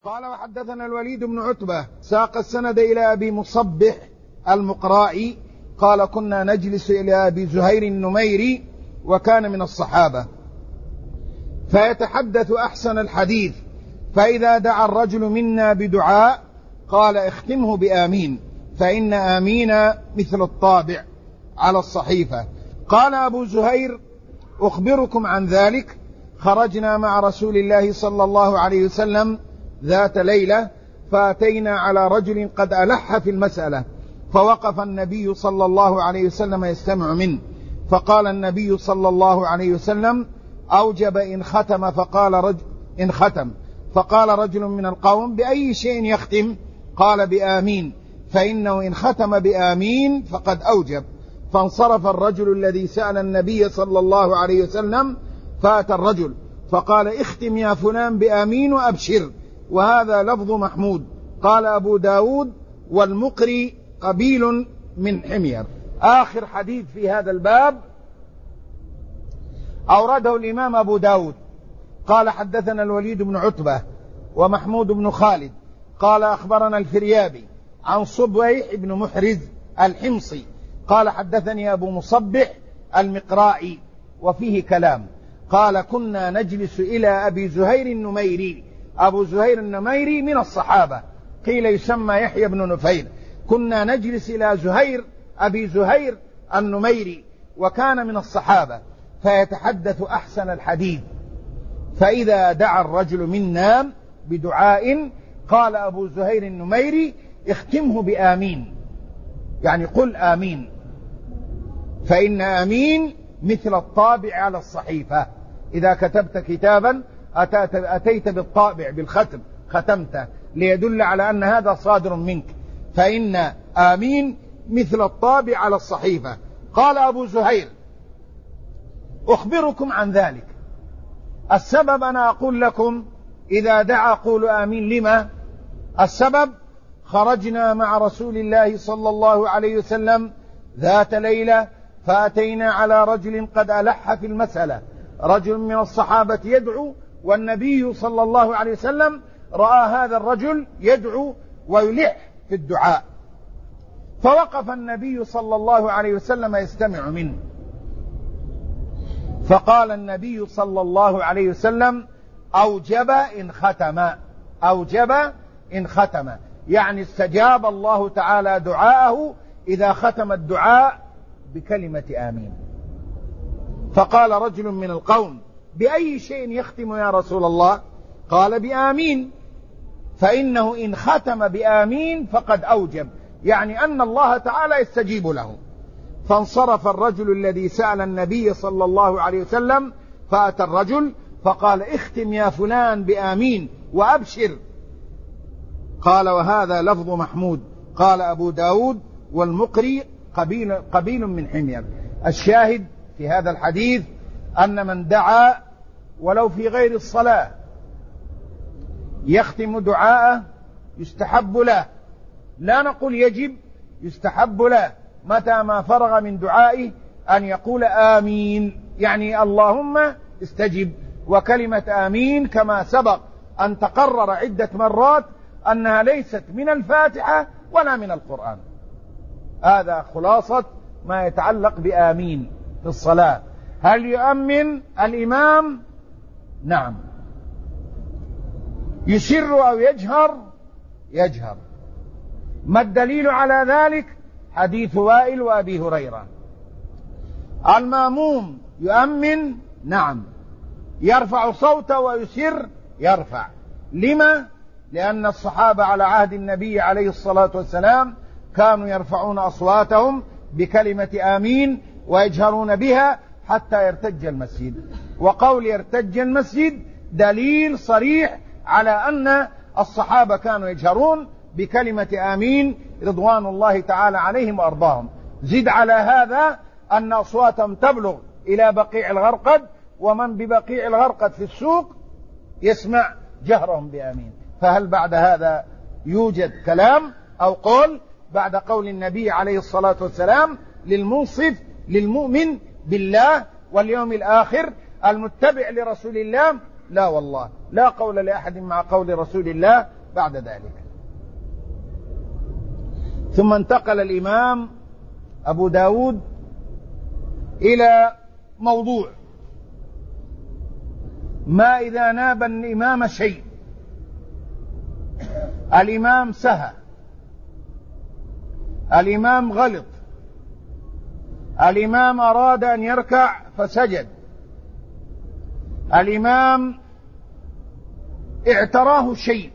قال وحدثنا الوليد بن عتبة ساق السند إلى أبي مصبح المقرائي قال كنا نجلس إلى أبي زهير النميري وكان من الصحابة فيتحدث أحسن الحديث، فإذا دعا الرجل منا بدعاء قال اختمه بآمين فإن آمين مثل الطابع على الصحيفة. قال أبو زهير أخبركم عن ذلك، خرجنا مع رسول الله صلى الله عليه وسلم ذات ليلة فأتينا على رجل قد ألح في المسألة، فوقف النبي صلى الله عليه وسلم يستمع منه، فقال النبي صلى الله عليه وسلم أوجب إن ختم فقال رجل من القوم بأي شيء يختم؟ قال بآمين، فإنه إن ختم بآمين فقد أوجب. فانصرف الرجل الذي سأل النبي صلى الله عليه وسلم فأتى الرجل فقال اختم يا فلان بآمين وأبشر، وهذا لفظ محمود. قال أبو داود والمقري قبيل من حمير. آخر حديث في هذا الباب أورده الإمام أبو داود قال حدثنا الوليد بن عتبة ومحمود بن خالد قال أخبرنا الفريابي عن صبيح بن محرز الحمصي قال حدثني أبو مصبح المقرائي وفيه كلام. قال كنا نجلس إلى أبي زهير النميري، أبو زهير النميري من الصحابة، قيل يسمى يحيى بن نفيل. كنا نجلس إلى أبي زهير النميري وكان من الصحابة فيتحدث أحسن الحديث، فإذا دعا الرجل منا بدعاء قال أبو زهير النميري اختمه بآمين، يعني قل آمين فإن آمين مثل الطابع على الصحيفة. إذا كتبت كتابا أتيت بالطابع بالختم ختمته ليدل على أن هذا صادر منك، فإن آمين مثل الطابع على الصحيفة. قال أبو زهير أخبركم عن ذلك، السبب أنا أقول لكم إذا دعا قولوا آمين. لما؟ السبب خرجنا مع رسول الله صلى الله عليه وسلم ذات ليلة فأتينا على رجل قد ألح في المسألة، رجل من الصحابة يدعو والنبي صلى الله عليه وسلم رأى هذا الرجل يدعو ويلح في الدعاء، فوقف النبي صلى الله عليه وسلم يستمع منه، فقال النبي صلى الله عليه وسلم أوجب إن ختم، يعني استجاب الله تعالى دعاءه إذا ختم الدعاء بكلمة آمين. فقال رجل من القوم بأي شيء يختم يا رسول الله؟ قال بآمين، فإنه إن ختم بآمين فقد أوجب، يعني أن الله تعالى يستجيب له. فانصرف الرجل الذي سأل النبي صلى الله عليه وسلم فأتى الرجل فقال اختم يا فلان بآمين وأبشر. قال وهذا لفظ محمود. قال أبو داود والمقري قبيل من حمير. الشاهد في هذا الحديث أن من دعا ولو في غير الصلاة يختم دعاءه يستحب له، لا نقول يجب، يستحب له متى ما فرغ من دعائه أن يقول آمين، يعني اللهم استجب. وكلمة آمين كما سبق أن تقرر عدة مرات أنها ليست من الفاتحة ولا من القرآن. هذا خلاصة ما يتعلق بآمين في الصلاة. هل يؤمن الإمام؟ نعم. يسر أو يجهر؟ يجهر. ما الدليل على ذلك؟ حديث وائل وأبي هريرة. المأموم يؤمن؟ نعم. يرفع صوته ويسر؟ يرفع. لما؟ لأن الصحابة على عهد النبي عليه الصلاة والسلام كانوا يرفعون أصواتهم بكلمة آمين ويجهرون بها حتى يرتج المسجد، وقول يرتج المسجد دليل صريح على أن الصحابة كانوا يجهرون بكلمة آمين رضوان الله تعالى عليهم وأرضاهم. زد على هذا أن أصواتهم تبلغ إلى بقيع الغرقد، ومن ببقيع الغرقد في السوق يسمع جهرهم بآمين. فهل بعد هذا يوجد كلام أو قول بعد قول النبي عليه الصلاة والسلام للمنصف للمؤمن بالله واليوم الآخر المتبع لرسول الله لا والله، لا قول لأحد مع قول رسول الله بعد ذلك. ثم انتقل الإمام أبو داود إلى موضوع: ما إذا ناب الإمام شيء، الإمام سهى، الإمام غلط، الإمام أراد أن يركع فسجد، الإمام اعتراه شيء،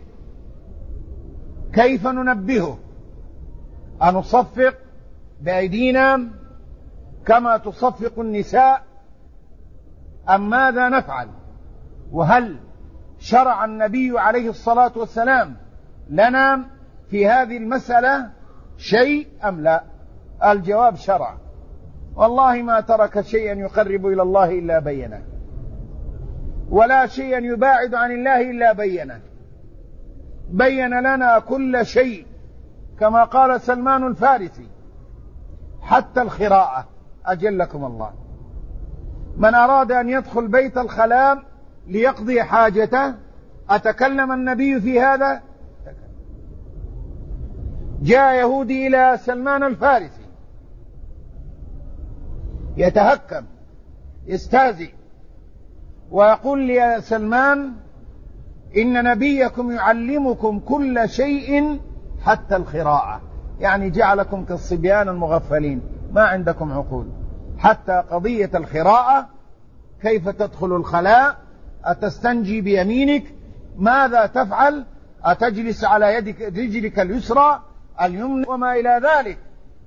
كيف ننبهه؟ أنصفق بأيدينا كما تصفق النساء أم ماذا نفعل؟ وهل شرع النبي عليه الصلاة والسلام لنا في هذه المسألة شيء أم لا؟ الجواب شرع، والله ما ترك شيئا يقرب إلى الله إلا بينه، ولا شيئا يباعد عن الله إلا بينه، بين لنا كل شيء كما قال سلمان الفارسي: حتى الخراءة أجلكم الله. من أراد أن يدخل بيت الخلاء ليقضي حاجته أتكلم النبي في هذا؟ جاء يهودي إلى سلمان الفارسي يتهكم يستهزئ ويقول يا سلمان: إن نبيكم يعلمكم كل شيء حتى الخراءة، يعني جعلكم كالصبيان المغفلين، ما عندكم عقول. حتى قضية الخراءة، كيف تدخل الخلاء؟ أتستنجي بيمينك؟ ماذا تفعل؟ أتجلس على يدك رجلك اليسرى اليمنى؟ وما إلى ذلك.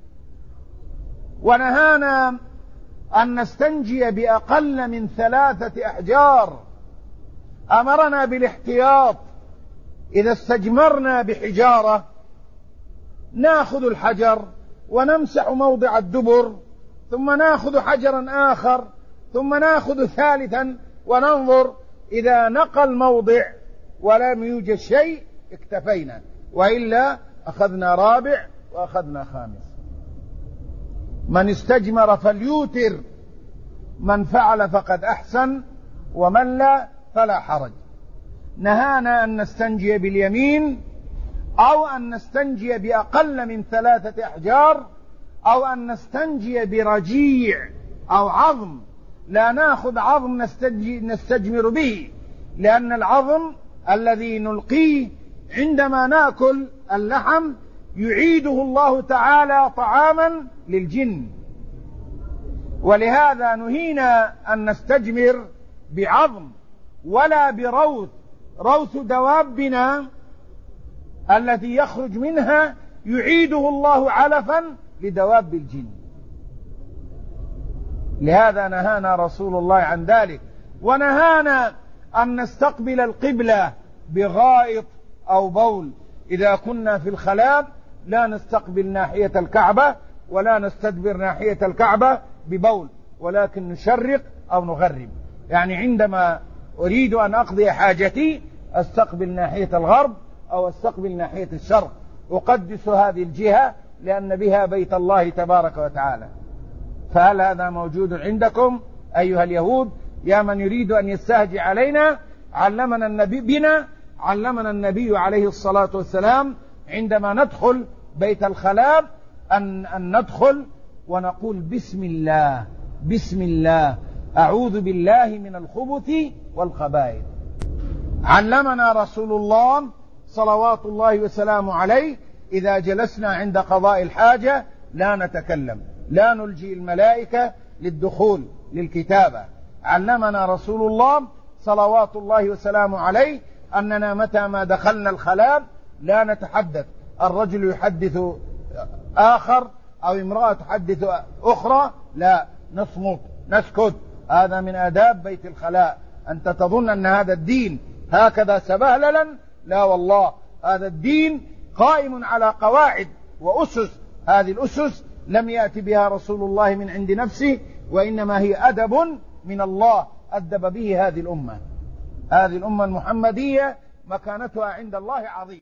ونهانا أن نستنجي بأقل من 3 أحجار، أمرنا بالاحتياط. إذا استجمرنا بحجارة ناخذ الحجر ونمسح موضع الدبر، ثم ناخذ حجرا آخر، ثم ناخذ ثالثا وننظر. إذا نقى الموضع ولم يوجد شيء اكتفينا، وإلا أخذنا رابع وأخذنا خامس. من استجمر فليوتر، من فعل فقد أحسن، ومن لا فلا حرج. نهانا أن نستنجي باليمين، أو أن نستنجي بأقل من 3 أحجار، أو أن نستنجي برجيع أو عظم. لا نأخذ عظم نستجمر به، لأن العظم الذي نلقيه عندما نأكل اللحم يعيده الله تعالى طعاما للجن، ولهذا نهينا أن نستجمر بعظم ولا بروث. روث دوابنا التي يخرج منها يعيده الله علفا لدواب الجن، لهذا نهانا رسول الله عن ذلك. ونهانا أن نستقبل القبلة بغائط أو بول. إذا كنا في الخلاء لا نستقبل ناحية الكعبة ولا نستدبر ناحية الكعبة ببول، ولكن نشرق أو نغرب. يعني عندما أريد أن أقضي حاجتي أستقبل ناحية الغرب أو أستقبل ناحية الشرق، أقدس هذه الجهة لأن بها بيت الله تبارك وتعالى. فهل هذا موجود عندكم أيها اليهود؟ يا من يريد أن يستهجئ علينا، علمنا النبي عليه الصلاة والسلام عندما ندخل بيت الخلاء أن ندخل ونقول بسم الله بسم الله، أعوذ بالله من الخبث والخبائث. علمنا رسول الله صلوات الله وسلامه عليه إذا جلسنا عند قضاء الحاجة لا نتكلم، لا نلجي الملائكة للدخول للكتابة. علمنا رسول الله صلوات الله وسلامه عليه أننا متى ما دخلنا الخلاء لا نتحدث، الرجل يحدث آخر أو امرأة تحدث أخرى، لا، نصمت نسكت. هذا من آداب بيت الخلاء. أنت تظن أن هذا الدين هكذا سبهللا؟ لا والله، هذا الدين قائم على قواعد وأسس. هذه الأسس لم يأتي بها رسول الله من عند نفسه، وإنما هي أدب من الله أدب به هذه الأمة. هذه الأمة المحمدية مكانتها عند الله عظيم.